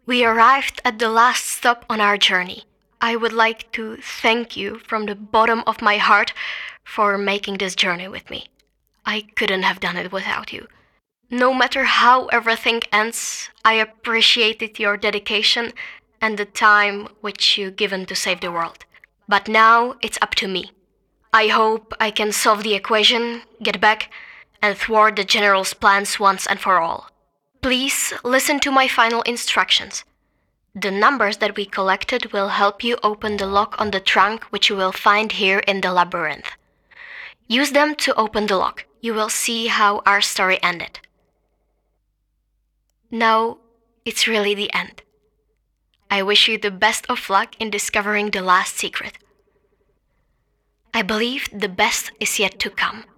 We arrived at the last stop on our journey. I would like to thank you from the bottom of my heart for making this journey with me. I couldn't have done it without you. No matter how everything ends, I appreciated your dedication and the time which you given to save the world. But now it's up to me. I hope I can solve the equation, get back, and thwart the General's plans once and for all. Please listen to my final instructions. The numbers that we collected will help you open the lock on the trunk which you will find here in the labyrinth. Use them to open the lock. You will see how our story ended. Now, it's really the end. I wish you the best of luck in discovering the last secret. I believe the best is yet to come.